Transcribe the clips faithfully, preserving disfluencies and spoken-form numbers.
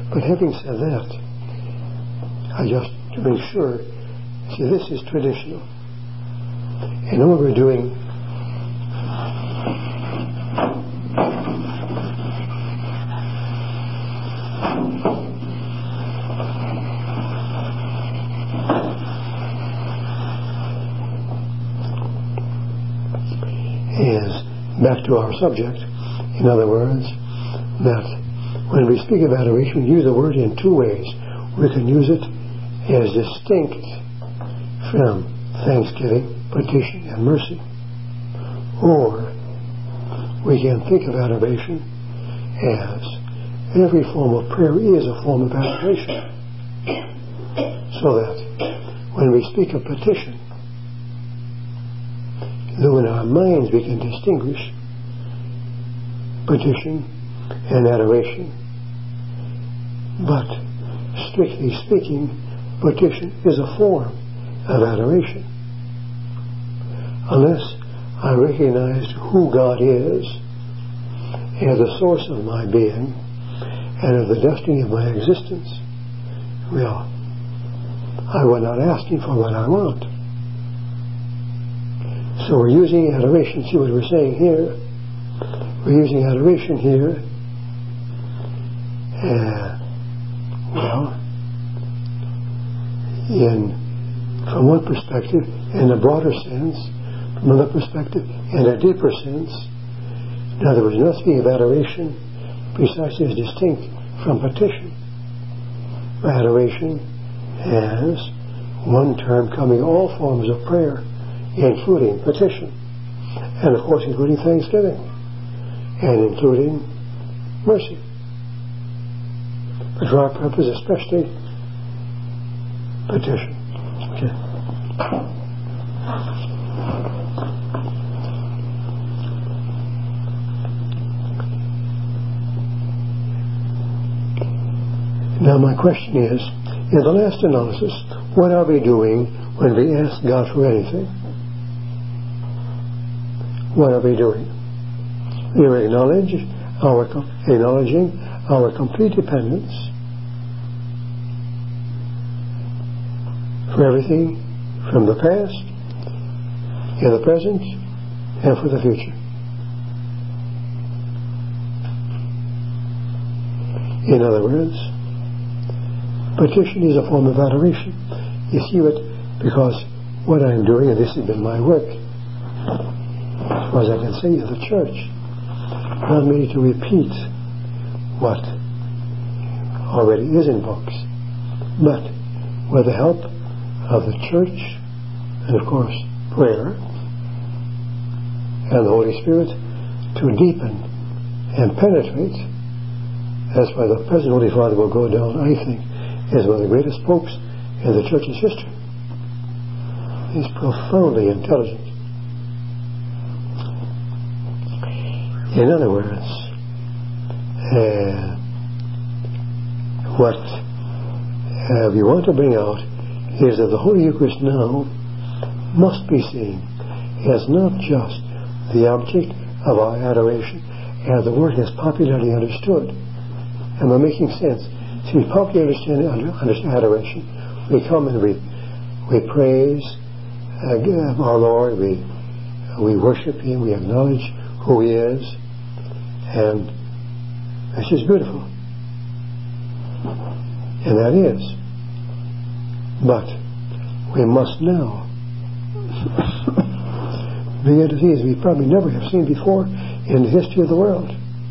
But having said that, I just to make sure, see, this is traditional. And what we're doing is back to our subject. In other words, that when we speak of adoration, we use the word in two ways. We can use it as distinct from thanksgiving, petition, and mercy. Or we can think of adoration as every form of prayer is a form of adoration. So that when we speak of petition, though in our minds we can distinguish petition and adoration, but strictly speaking, petition is a form of adoration. Unless I recognize who God is as the source of my being and of the destiny of my existence, well, I will not ask Him for what I want. So we're using adoration. See what we're saying here? We're using adoration here. Uh, well, in from one perspective, in a broader sense, from another perspective, in a deeper sense. In other words, not speaking of adoration precisely as distinct from petition. Adoration has one term covering all forms of prayer, including petition, and of course including thanksgiving, and including mercy. But for our purpose, especially petition. Okay. Now my question is, in the last analysis, what are we doing when we ask God for anything? What are we doing? We are acknowledge our, acknowledging our complete dependence for everything from the past, in the present, and for the future. In other words, petition is a form of adoration. You see what? Because what I'm doing, and this has been my work, as far as I can say, in the church, not merely to repeat what already is in books, but with the help of the church, and of course prayer, and the Holy Spirit, to deepen and penetrate. That's why the present Holy Father will go down, I think, as one of the greatest popes in the church's history. He's profoundly intelligent. In other words, uh, what uh, we want to bring out is that the Holy Eucharist now must be seen as not just the object of our adoration, as the word has popularly understood. Am I making sense? See, we popularly understand, understand adoration. We come and we we praise uh, our Lord. We we worship Him. We acknowledge who He is, and it's just beautiful. And that is. But we must now begin to see, as we probably never have seen before in the history of the world,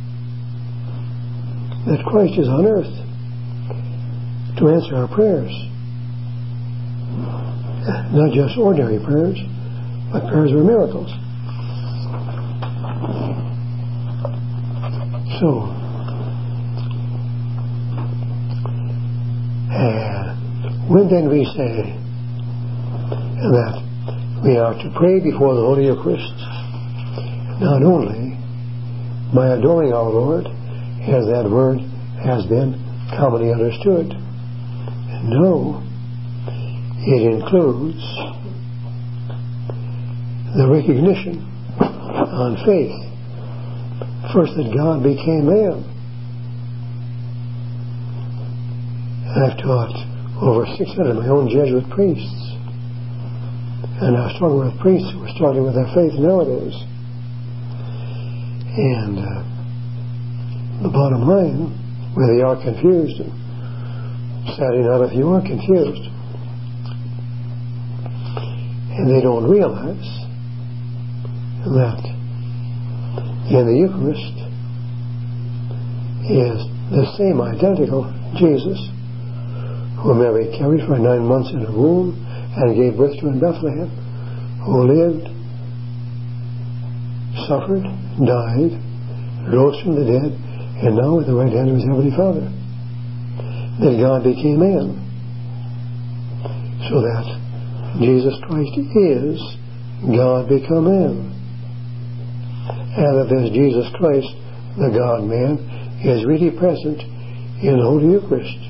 that Christ is on earth to answer our prayers. Not just ordinary prayers, but prayers are miracles. So, uh, when then we say that we are to pray before the Holy Eucharist, not only by adoring our Lord, as that word has been commonly understood. No, it includes the recognition on faith, first that God became man, I've taught over six hundred of my own Jesuit priests. And I was talking with priests who were struggling with their faith nowadays. And uh, the bottom line, where they are confused, and sadly not if you are confused, and they don't realize that in the Eucharist is the same identical Jesus who Mary carried for nine months in her womb and gave birth to in Bethlehem, who lived, suffered, died, rose from the dead, and now at the right hand of his heavenly Father. That God became man, so that Jesus Christ is God become man, and that this Jesus Christ, the God-man, is really present in the Holy Eucharist.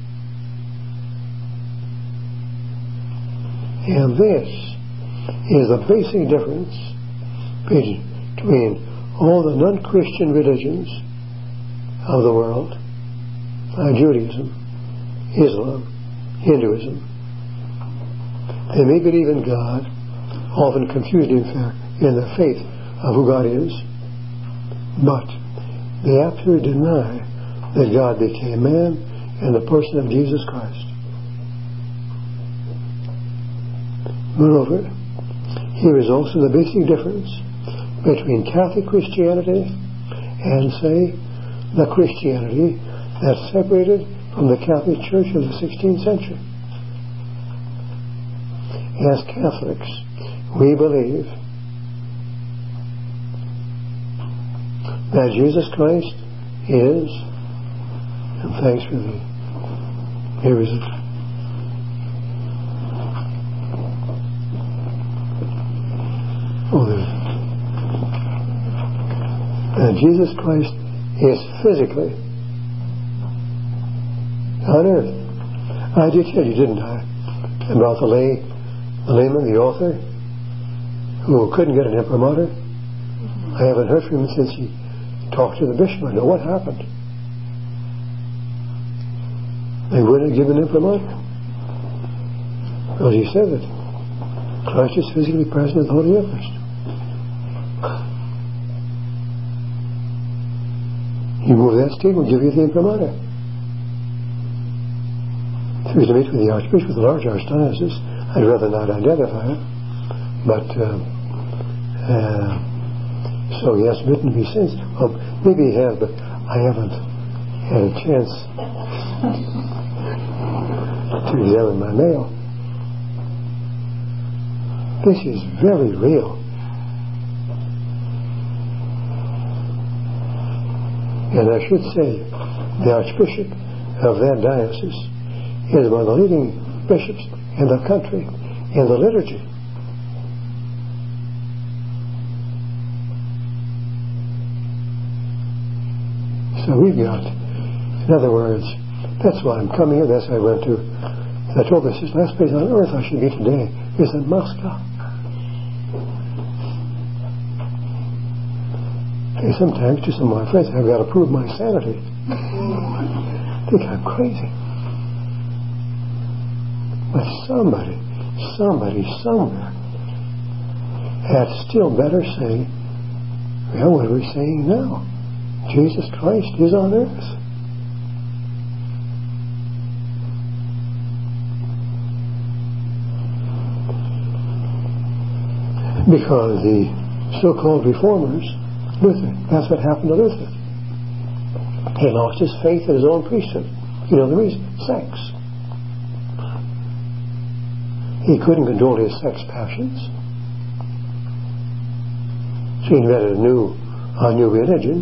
And this is the basic difference between all the non-Christian religions of the world, uh, Judaism, Islam, Hinduism. They may believe in God, often confused in their faith of who God is, but they absolutely deny that God became man in the person of Jesus Christ. Moreover, here is also the basic difference between Catholic Christianity and, say, the Christianity that separated from the Catholic Church of the sixteenth century. As Catholics, we believe that Jesus Christ is, and thanks for the, here is it. Oh, there. And Jesus Christ is physically on earth. I did tell you, didn't I, about the lay, the layman, the author, who couldn't get an imprimatur? I haven't heard from him since he talked to the bishop. I know what happened. They wouldn't give an imprimatur. Well, he said that Christ is physically present in the Holy Eucharist. You move that state, we'll give you the imprimatur. If he was to meet with the Archbishop of the large archdiocese, I'd rather not identify it, but uh, uh, so he hasn't written to me since. Well, maybe he has, but I haven't had a chance to examine my mail. This is very real. And I should say, the Archbishop of that diocese is one of the leading bishops in the country in the liturgy. So we've got, in other words, that's why I'm coming here. That's why I went to. I told this is the last place on earth I should be today is in Moscow. And sometimes to some of my friends, I've got to prove my sanity. I think I'm crazy. But somebody, somebody, somewhere had still better say, well, what are we saying now? Jesus Christ is on earth. Because the so-called reformers, Luther, that's what happened to Luther. He lost his faith in his own priesthood. You know the reason? Sex. He couldn't control his sex passions. So he invented a new, a new religion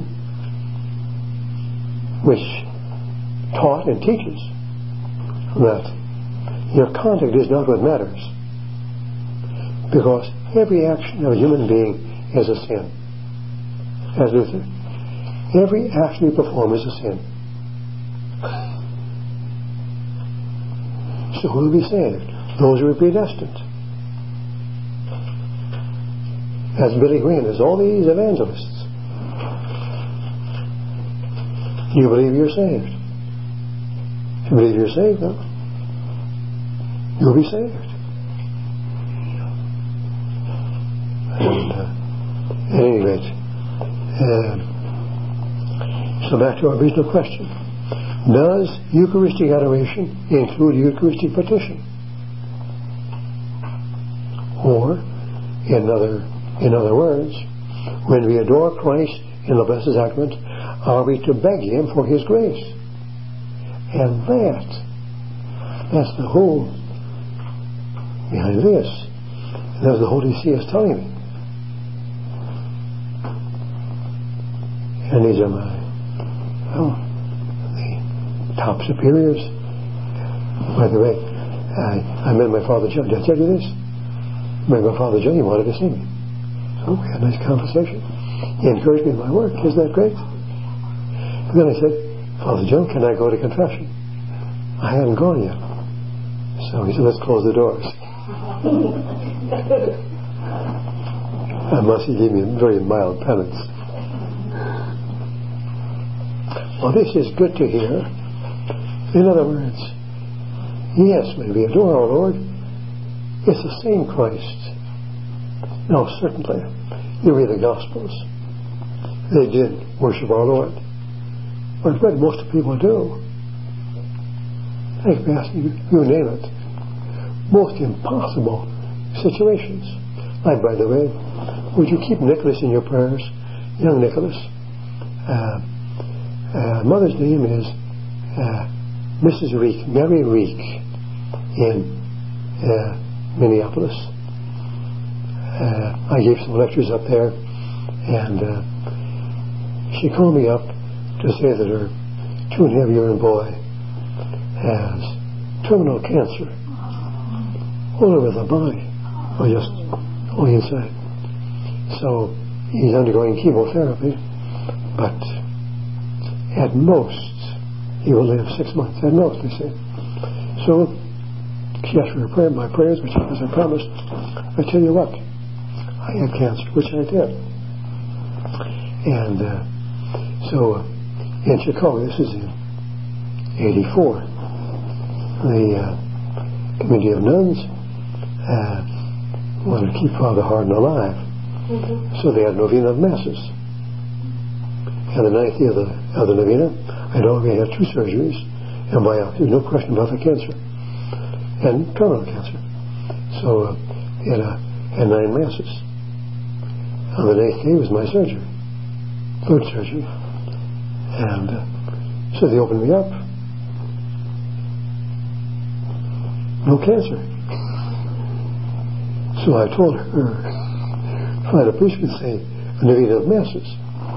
which taught and teaches that your conduct is not what matters, because every action of a human being is a sin. As Luther, every action we perform is a sin. So who will be saved? Those who are predestined. As Billy Graham, there's all these evangelists. You believe you're saved. You believe you're saved, huh? You'll be saved. And uh, at any rate, uh, so back to our original question. Does Eucharistic adoration include Eucharistic petition? Or, in other, in other words, when we adore Christ in the Blessed Sacrament, are we to beg Him for His grace? And that, that's the whole behind this. That's the Holy See is telling me. And these are my, oh, the top superiors. By the way, I, I met my Father John. Did I tell you this? I met my Father John. He wanted to see me. So we had a nice conversation. He encouraged me in my work. Isn't that great? But then I said, Father John, can I go to confession? I hadn't gone yet. So he said, let's close the doors. Unless he gave me a very mild penance. Well, this is good to hear. In other words, yes, when we adore our Lord, it's the same Christ. No, certainly. You read the Gospels. They did worship our Lord. But what most people do, I can ask you, you name it, most impossible situations. Like, by the way, would you keep Nicholas in your prayers? Young Nicholas. Uh, uh, mother's name is uh, Missus Reek, Mary Reek, in uh, Minneapolis. Uh, I gave some lectures up there, and uh, she called me up to say that her two and a half year old boy has terminal cancer all over the body, or just only inside. So he's undergoing chemotherapy, but at most he will live six months. At most, they say. So she asked for prayer, my prayers, which as I promised. I tell you what, I had cancer, which I did, and uh, so uh, in Chicago, this is in eighty-four, the uh, community of nuns uh, wanted to keep Father Hardin alive. Mm-hmm. So they had novena of masses. And the ninth day of the, of the novena, I'd already had two surgeries and biopsy, no question about the cancer, and terminal cancer. So uh, had, uh, had nine masses. On the ninth day was my surgery, third surgery. And uh, so they opened me up. No cancer. So I told her, find a priest could say a novena of masses.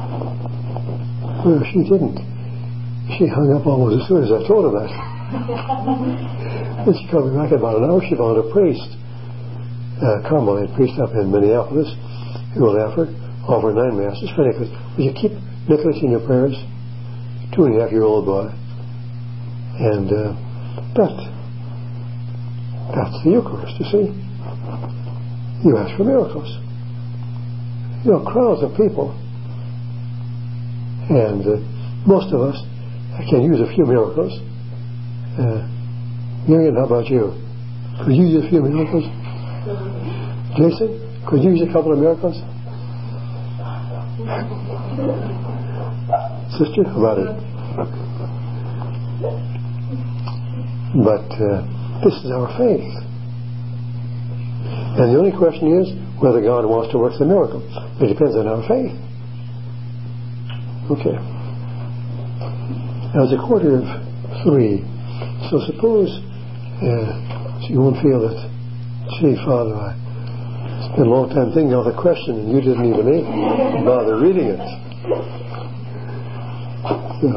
Well, she didn't. She hung up almost as soon as I told her that. Then she called me back about an hour. She found a priest, a Carmelite priest up in Minneapolis, who will offer, offer nine masses for Nicholas. Would you keep Nicholas in your prayers? Two and a half year old boy. And uh, that, that's the Eucharist, you see. You ask for miracles. You know, crowds of people. And uh, most of us can use a few miracles. Uh, Miriam, how about you? Could you use a few miracles? Jason, could you use a couple of miracles? Sister, how about it? But uh, this is our faith. And the only question is whether God wants to work the miracle. It depends on our faith. Okay. Now it's a quarter of three. So suppose uh, so you won't feel that, gee, Father, I spent a long time thinking of the question and you didn't even bother reading it. So,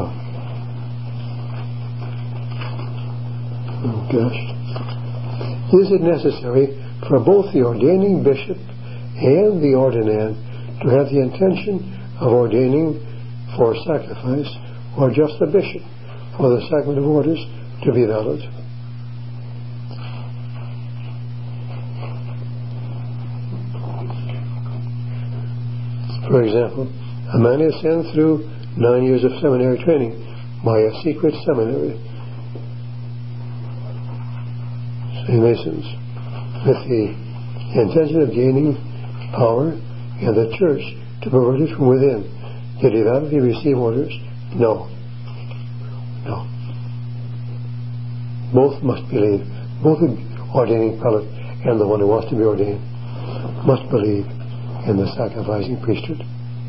oh gosh. Is it necessary for both the ordaining bishop and the ordinand to have the intention of ordaining for sacrifice, or just the bishop for the sacrament of orders to be valid? For example, a man is sent through nine years of seminary training by a secret seminary Freemasons, with the intention of gaining power and the church to pervert it from within. Did he validly receive orders? No. No. Both must believe, both the ordaining prelate and the one who wants to be ordained must believe in the sacrificing priesthood.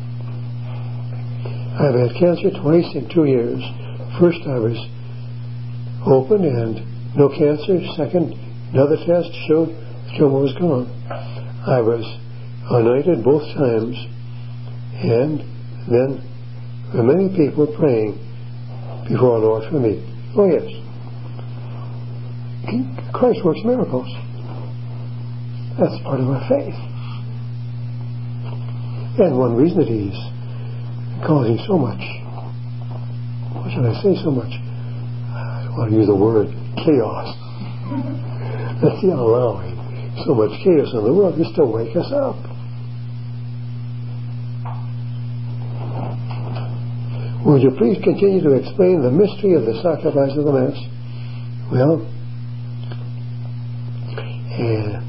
I've had cancer twice in two years. First I was open and no cancer. Second, another test showed the tumor was gone. I was anointed both times, and then there were many people praying before our Lord for me. Oh yes, Christ works miracles. That's part of our faith. And one reason that he's causing so much, what should I say, so much, I don't want to use the word chaos. That's the allowing so much chaos in the world just to wake us up. Would you please continue to explain the mystery of the sacrifice of the Mass? Well, uh,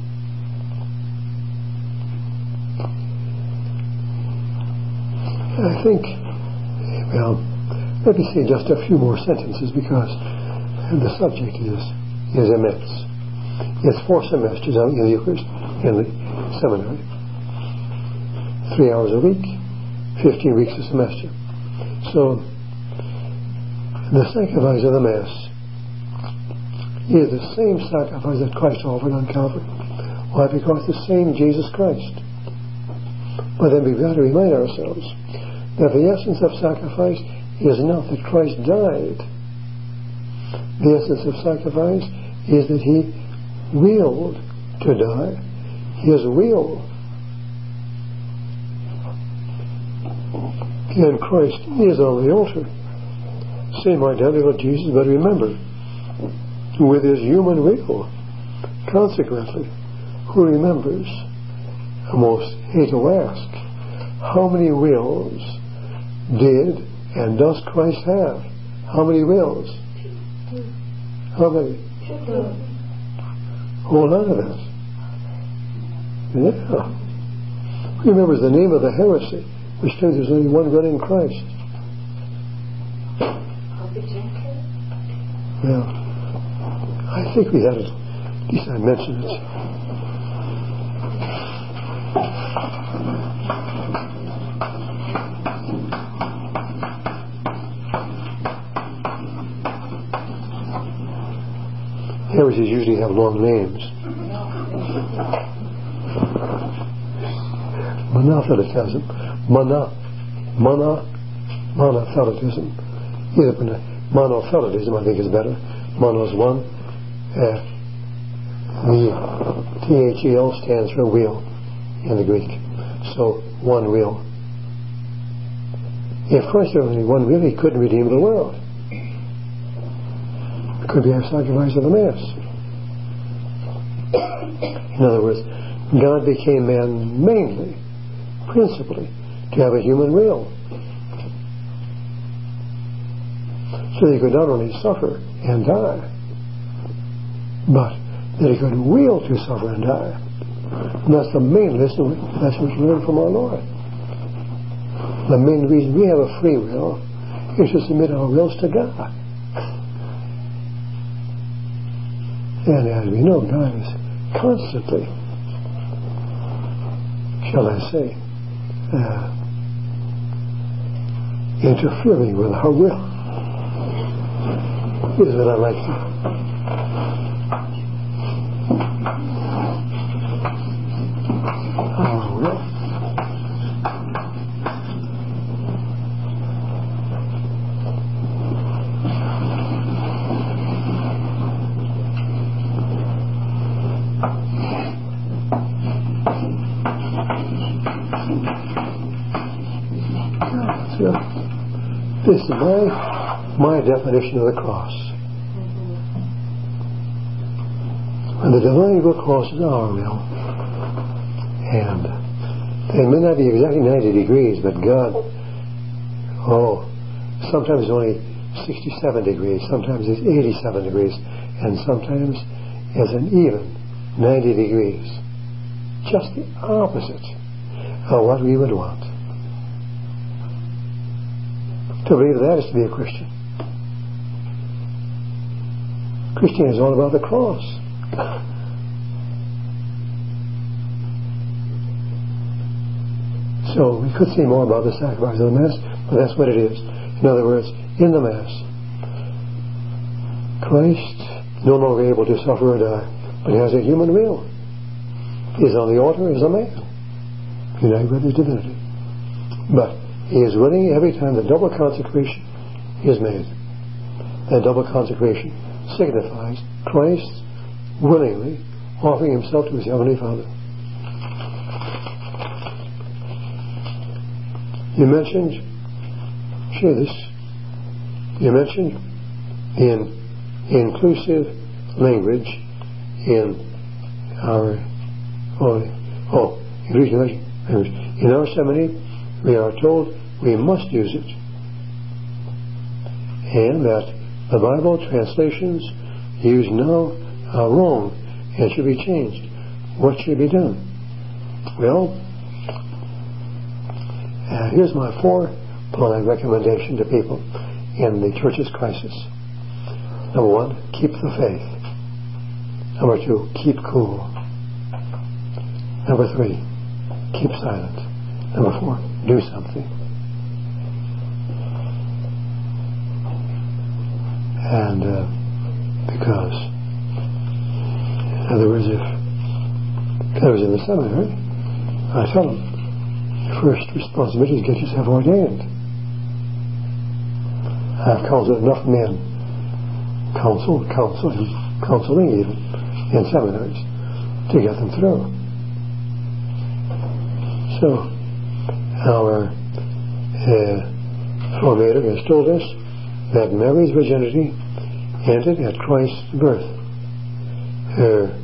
I think, well, let me say just a few more sentences because the subject is, is immense. It's four semesters out in the Eucharist, in the seminary. Three hours a week, fifteen weeks a semester. So, the sacrifice of the Mass is the same sacrifice that Christ offered on Calvary. Why? Because the same Jesus Christ. But then we've got to remind ourselves that the essence of sacrifice is not that Christ died. The essence of sacrifice is that he willed to die. His will. And Christ is on the altar. Same identical Jesus, but remember, with his human will. Consequently, who remembers? I most hate to ask, how many wills did and does Christ have? How many wills? How many? Whole lot of that. Yeah. Who remembers the name of the heresy, which says there's only one God in Christ? Yeah. I think we had it. At least I mentioned it. Heresies usually have long names. Monothelitism. Mana. Mana. Monothelitism. Either monothelitism, I think, is better. Mono is one. Uh, the T H E L stands for wheel in the Greek. So, one wheel. If Christ had only one wheel, he couldn't redeem the world. It could be a sacrifice of the Mass. In other words, God became man mainly, principally, to have a human will. So that he could not only suffer and die, but that he could will to suffer and die. And that's the main lesson, lesson we learn from our Lord. The main reason we have a free will is to submit our wills to God. And as we know, God is constantly, shall I say, uh, interfering with our will. Here's what I like to our will. This is my, my definition of the cross. And the divine will crosses our will. And it may not be exactly ninety degrees, but God, oh, sometimes it's only sixty-seven degrees, sometimes it's eighty-seven degrees, and sometimes is an even ninety degrees. Just the opposite of what we would want. To believe that is to be a Christian. Christianity is all about the cross. So we could say more about the sacrifice of the Mass, but that's what it is. In other words, in the Mass, Christ, no longer able to suffer or die, but has a human will. He is on the altar as a man, united with his divinity. But he is willing every time the double consecration is made. That double consecration signifies Christ willingly offering himself to his Heavenly Father. You mentioned, share this, you mentioned in inclusive language in our, oh, oh inclusive language. In our seminary, we are told we must use it, and that the Bible translations used now are wrong and should be changed. What should be done? Well, uh, here's my four-point recommendation to people in the church's crisis. Number one, keep the faith. Number two, keep cool. Number three, keep silent. Number four, do something. And uh, because, in other words, if I was in the seminary, I tell them, your first responsibility is get yourself ordained. I've counseled enough men, counsel, counsel, counseling even, in seminaries, to get them through. So, our uh, formator has told us that Mary's virginity ended at Christ's birth. Her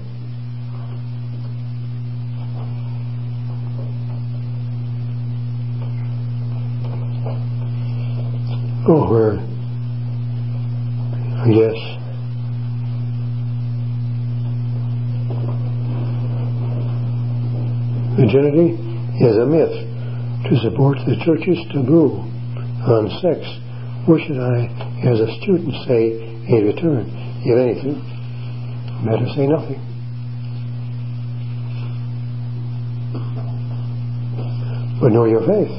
oh, her yes, virginity is a myth to support the church's taboo on sex. What should I, as a student, say in return? If anything, better say nothing. But know your faith.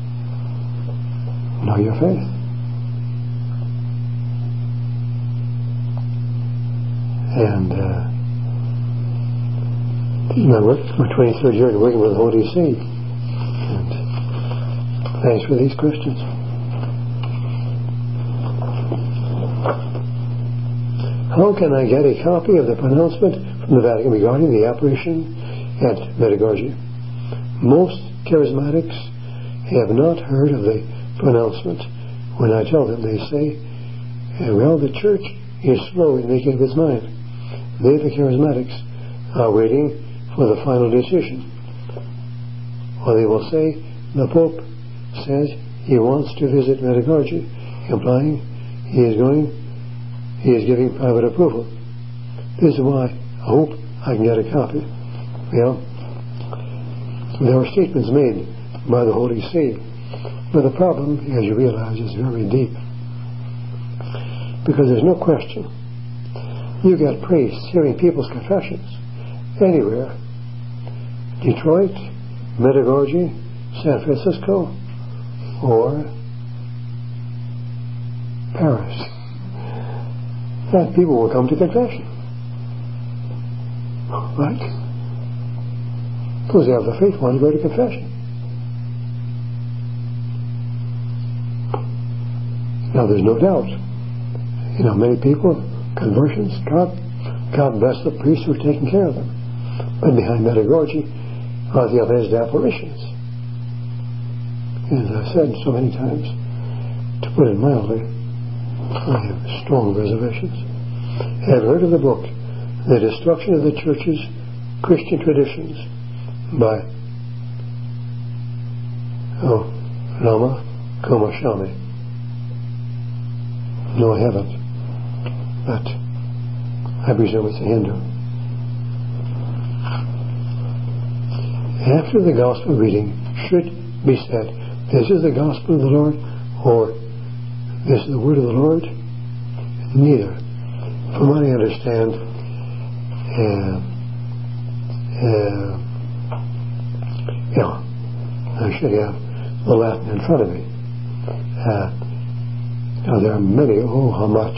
Know your faith. And uh, this is my work, my twenty-third year in working with the Holy See. And thanks for these questions. How can I get a copy of the pronouncement from the Vatican regarding the apparition at Medjugorje? Most charismatics have not heard of the pronouncement. When I tell them, they say, well, the church is slow in making up its mind. They, the charismatics, are waiting for the final decision. Or they will say, the Pope says he wants to visit Medjugorje, implying he is going He is giving private approval. This is why I hope I can get a copy. Well, there are statements made by the Holy See, but the problem, as you realize, is very deep. Because there's no question. You got priests hearing people's confessions anywhere. Detroit, Medjugorje, San Francisco, or Paris. That people will come to confession. Right? Because they have the faith, want to go to confession. Now there's no doubt. You know, many people, conversions, God, God bless the priests who are taking care of them. But behind Medjugorje are the alleged apparitions. And as I've said so many times, to put it mildly, I have strong reservations. I have heard of the book, The Destruction of the Church's Christian Traditions, by oh, Lama Kumashami. No, I haven't. But I presume it's a Hindu. after the gospel reading should be said, this is the gospel of the Lord, or this is the word of the Lord? Neither. From what I understand, uh, uh, you know, I should have the Latin in front of me. Uh, now there are many, oh, how much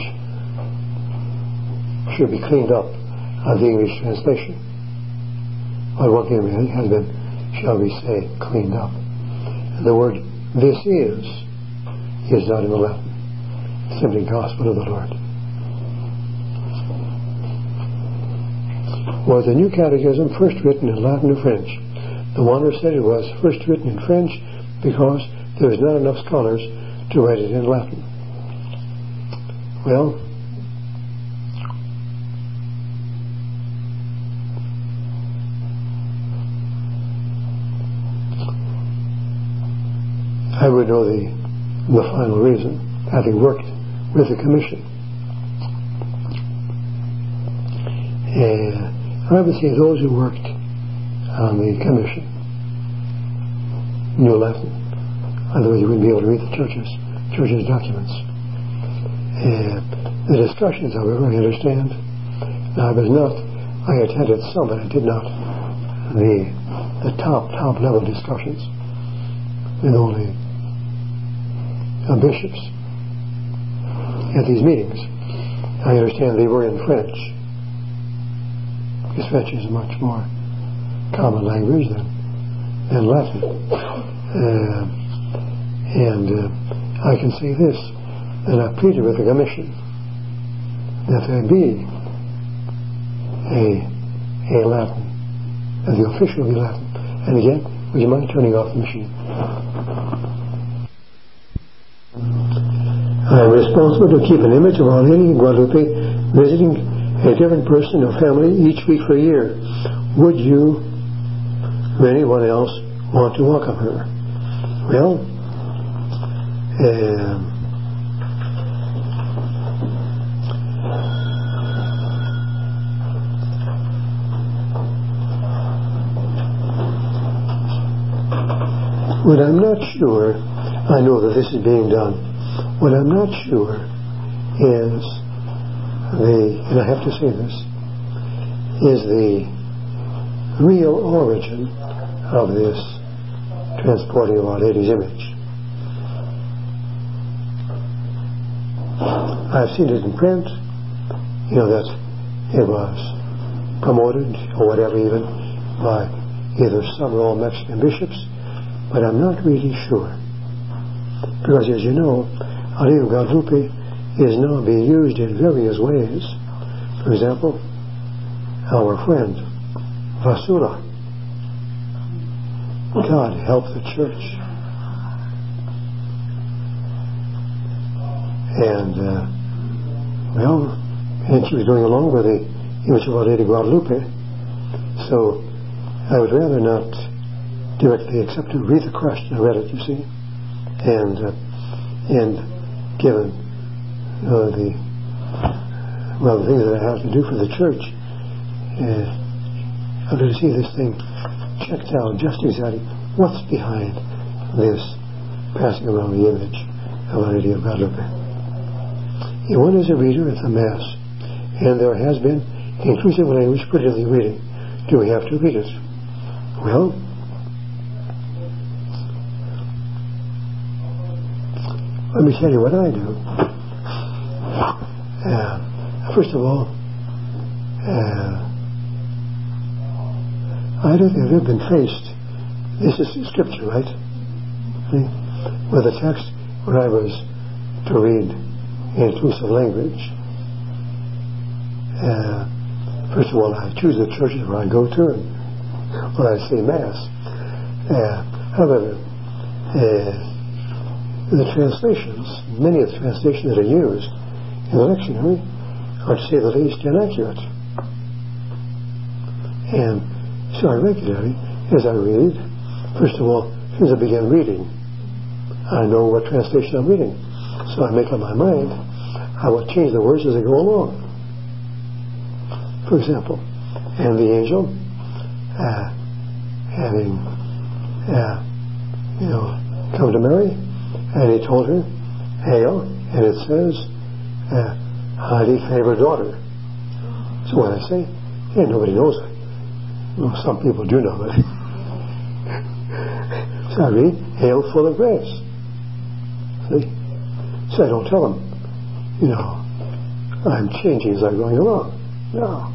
should be cleaned up of the English translation. But one thing has been, shall we say, cleaned up. And the word this is, is not in the Latin. Simply gospel of the Lord. Was the New Catechism first written in Latin or French? The one said it was first written in French because there was not enough scholars to write it in Latin. Well, I would know the, the final reason, having worked with the Commission. And I would say those who worked on the Commission knew Latin. Otherwise you wouldn't be able to read the church's, church's documents. And the discussions, however, I understand. Now, I was not, I attended some, but I did not the, the top, top level discussions with only uh, bishops at these meetings. I understand they were in French, because French is a much more common language than, than Latin. Uh, and uh, I can say this, that I pleaded with the Commission that there be a, a Latin, that the official be Latin. And again, would you mind turning off the machine? I am responsible to keep an image of Our Lady in Guadalupe visiting a different person or family each week for a year. Would you or anyone else want to welcome her? Well, um, what I'm not sure, I know that this is being done. What I'm not sure is the, and I have to say this, is the real origin of this transporting of Our Lady's image. I've seen it in print, you know, that it was promoted or whatever even by either some or all Mexican bishops, but I'm not really sure. Because as you know, Our Lady of Guadalupe is now being used in various ways. For example, our friend Vasula, God help the church. And uh, well, and she was going along with the image of Our Lady of Guadalupe. So I would rather not directly accept to read the question. I read it, you see, and uh, and given uh, the well the things that I have to do for the church, uh, I'm going to see this thing checked out just exactly what's behind this passing around the image of Our Lady of Guadalupe. And one is a reader at the Mass, and there has been inclusive language put in the reading. Do we have to read it? Well, let me tell you what I do. Uh, first of all, uh, I don't think I've ever been faced. This is scripture, right? See? With a text where I was to read inclusive language. Uh, first of all, I choose the churches where I go to and where I say Mass. Uh, however, uh, the translations, many of the translations that are used in the lectionary are, to say the least, inaccurate. And so I regularly, as I read, first of all, as I begin reading, I know what translation I'm reading. So I make up my mind, I will change the words as I go along. For example, and the angel, uh, having, uh, you know, come to Mary, and he told her, "Hail," and it says, uh, "highly favored daughter." So when I say, "Hey, nobody knows it," well, some people do know it. So I read, "Hail, full of grace." See? So I don't tell them, you know, I'm changing as I'm going along. No.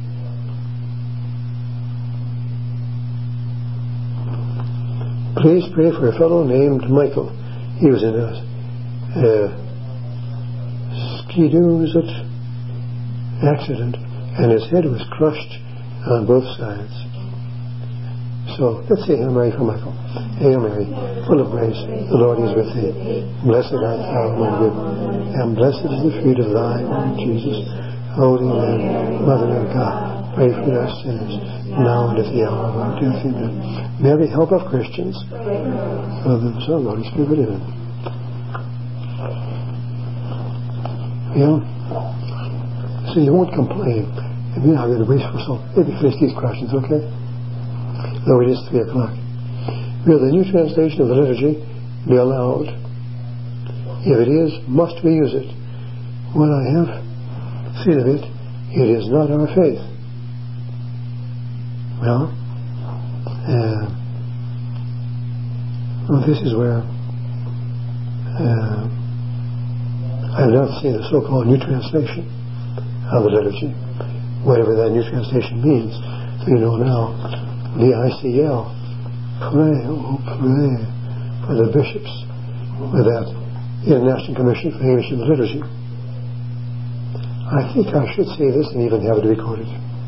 Please pray for a fellow named Michael. He was in a, a skidoo, is it? accident, and his head was crushed on both sides. So let's say Hail Mary for Michael. Hail Mary, full of grace, the Lord is with thee. Blessed art thou among women, and blessed is the fruit of thy womb, Jesus. Holy Mary, Mother of God, pray for us sinners, now and at the hour of our death. Amen. Mary, help of Christians. Father, the Son, Holy Spirit, amen. Yeah. So you won't complain. I mean, I'm going to wait for some. Maybe finish these questions, okay? Though it is three o'clock. Will the new translation of the liturgy be allowed? If it is, must we use it? Well, I have seen of it. It is not our faith. Well, uh, well this is where uh, I've not seen the so-called new translation of the liturgy, whatever that new translation means. So you know now, the I C L, pray, oh pray for the bishops with that International Commission for English in the Liturgy. I think I should say this and even have it recorded.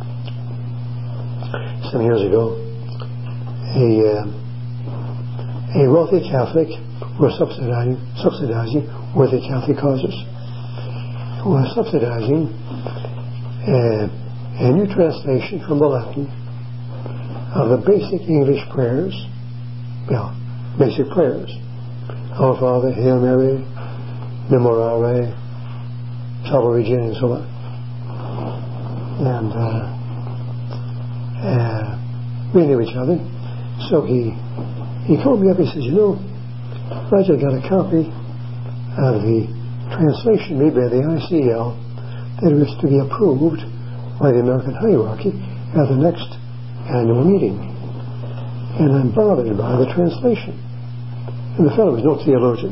Some years ago, a uh, a wealthy Catholic was subsidizing subsidizing worthy Catholic causes. Was subsidizing uh, a new translation from the Latin of the basic English prayers, well, basic prayers. Our Father, Hail Mary, Memorare, Salve Regina, and so on. And uh, uh, we knew each other. So he he called me up. He says, you know, I just got a copy of the translation made by the I C L that was to be approved by the American hierarchy at the next annual meeting. And I'm bothered by the translation. And the fellow was no theologian.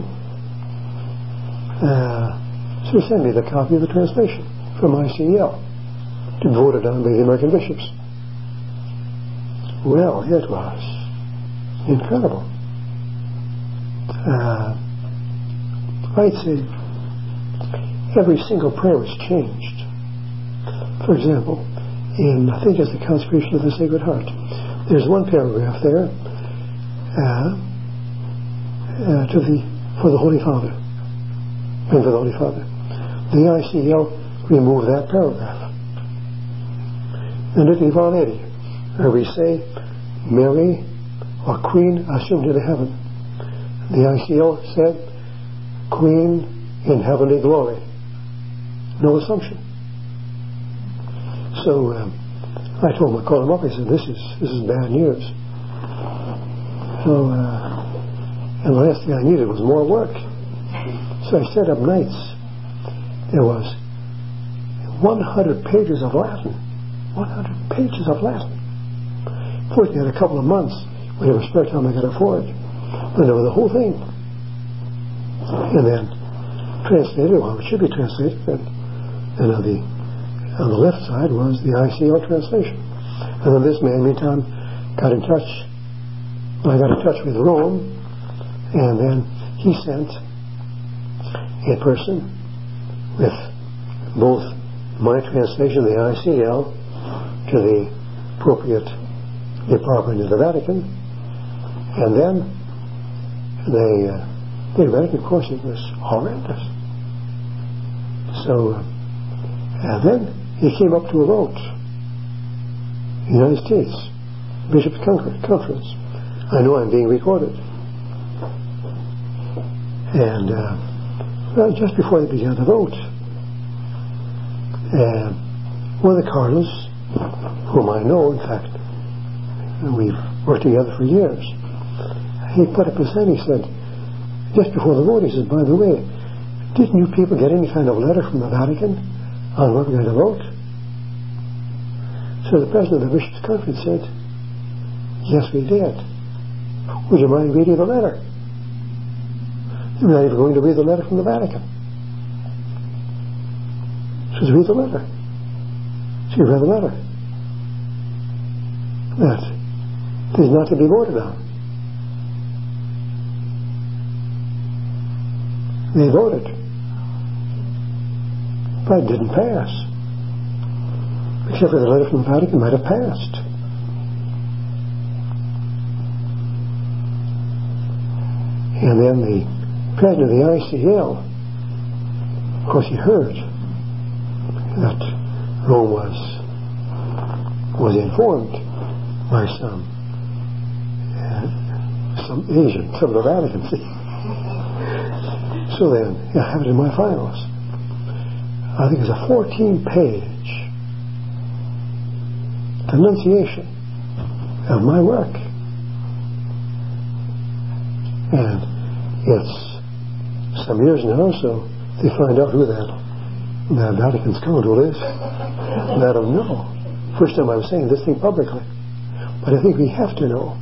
Uh, so he sent me the copy of the translation from I C L to be voted on by the American bishops. Well, it was incredible. Uh, I'd say every single prayer was changed. For example, in, I think it's the consecration of the Sacred Heart, there's one paragraph there uh, uh, to the for the Holy Father, and for the Holy Father. The I C L removed that paragraph. And at the Evangelii, where we say, Mary, or Queen, assumed into heaven, the I C L said, Queen in heavenly glory. No assumption. So um, I told him, I called him up, I said, this is this is bad news. So, uh, and the last thing I needed was more work. So I set up nights. There was one hundred pages of Latin. one hundred pages of Latin. Fortunately, in a couple of months, whatever spare time I could afford, went over the whole thing. And then translated, well, it should be translated, and, and on the on the left side was the I C L translation. And then this man, meantime, got in touch. I got in touch with Rome, and then he sent a person with both my translation of the I C L to the appropriate department in the Vatican, and then they uh, they read it. Of course, it was horrendous. So, uh, and then he came up to a vote. United States Bishops' Conference. I know I'm being recorded. And uh, well, just before they began to vote, uh, one of the cardinals, whom I know, in fact, we've worked together for years. He put up his hand, he said, just before the vote, he said, by the way, didn't you people get any kind of letter from the Vatican on what we're going to vote? So the president of the Bishops' Conference said, yes, we did. Would you mind reading the letter? You're not even going to read the letter from the Vatican. So read the letter. So you read the letter. That is not to be voted on. They voted. But it didn't pass. Except for the letter from the Vatican might have passed. And then the president of the I C L, of course, he heard that Rome was was informed by some uh, some agent of the Vatican. So then, I have it in my files. I think it's a fourteen-page enunciation of my work. And it's some years now, so they find out who that, that Vatican scoundrel is. And I don't know. First time I was saying this thing publicly. But I think we have to know.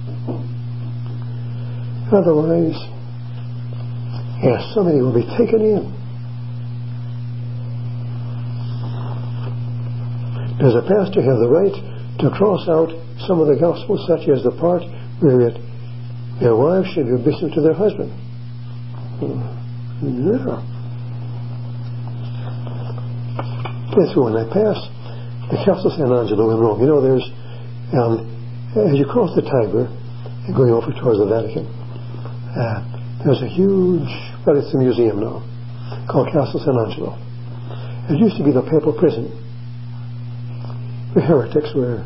Otherwise, yes, somebody will be taken in. Does a pastor have the right to cross out some of the gospel, such as the part where it, their wives should be obedient to their husband? No. Yes, when I pass the Castle San Angelo in Rome, you know, there's, um, as you cross the Tiber, going over towards the Vatican, uh, there's a huge, well, it's a museum now, called Castle San Angelo. It used to be the papal prison. The heretics were,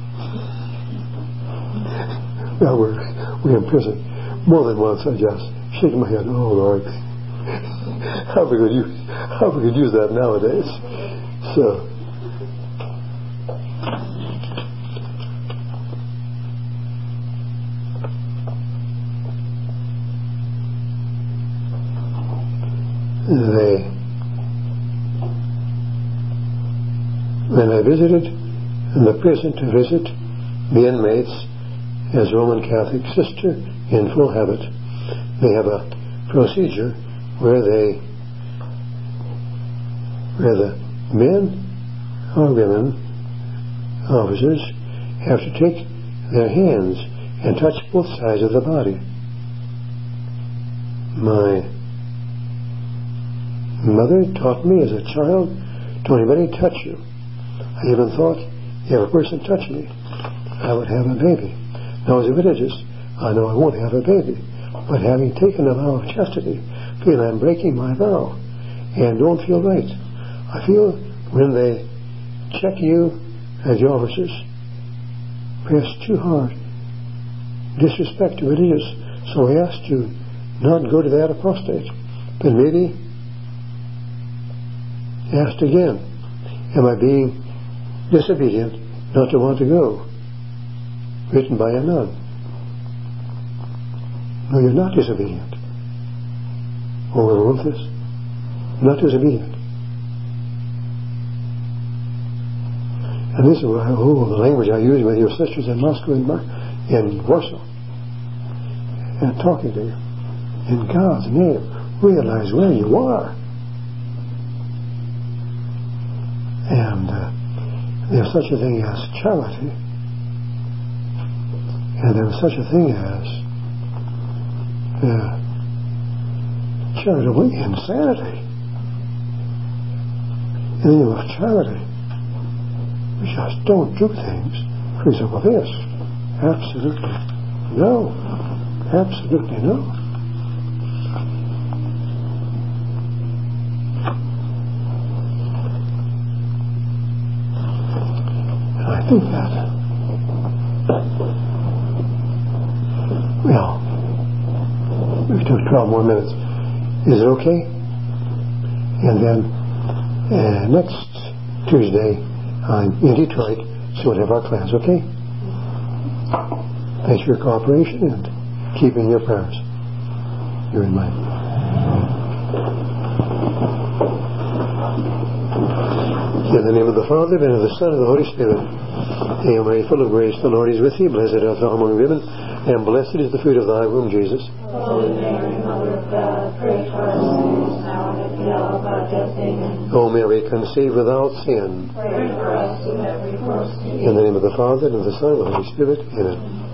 well, we're, we're in prison. More than once I just shake my head, oh Lord, how we could use, how we could use that nowadays. So, they, when I visited in the prison to visit the inmates as Roman Catholic sister in full habit, they have a procedure where they, where the men or women, officers, have to take their hands and touch both sides of the body. My mother taught me as a child, don't anybody touch you. I even thought, if a person touched me, I would have a baby. Now as a religious, I know I won't have a baby. But having taken a vow of chastity, feel I'm breaking my vow and don't feel right. I feel when they check you as the officers, press too hard, disrespect to religious. So I asked you not go to that apostate, but maybe asked again, am I being disobedient not to want to go? Written by a nun. No, you're not disobedient. Oh, we want this. Not disobedient. And this is why, oh, the language I use with your sisters in Moscow and in Warsaw. And talking to you. In God's name, realize where you are. And uh, there's such a thing as charity, and there's such a thing as uh, charitable insanity. In the name of charity, we just don't do things for example this. Absolutely no. Absolutely no. I think that, well, we took twelve more minutes. Is it okay? And then uh, next Tuesday I'm in Detroit, so we'll have our class, okay? Thanks for your cooperation and keeping your prayers. You're in mine. In the name of the Father, and of the Son, and of the Holy Spirit. Hail Mary, full of grace, the Lord is with thee. Blessed art thou among women, and blessed is the fruit of thy womb, Jesus. Holy Mary, Mother of God, pray for us sinners, now and at the hour of our death. Amen. O Mary, conceived without sin. Pray for us who have recourse to thee. In the name of the Father, and of the Son, and of the Holy Spirit. Amen.